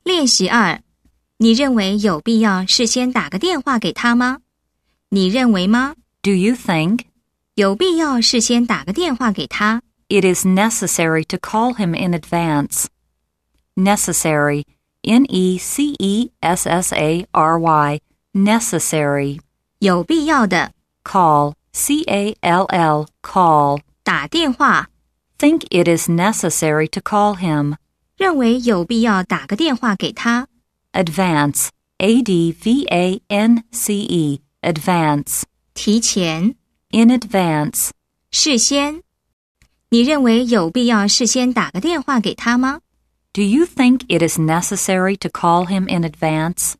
练习2，你认为有必要事先打个电话给他吗？你认为吗？ Do you think 有必要事先打个电话给他？ it is necessary to call him in advance? Necessary, N-E-C-E-S-S-A-R-Y, necessary. 有必要的 Call, C-A-L-L, call. 打电话， Think it is necessary to call him. 认为有必要打个电话给他。 Advance, A-D-V-A-N-C-E, advance. 提前， In advance. 事先，你认为有必要事先打个电话给他吗？ Do you think it is necessary to call him in advance?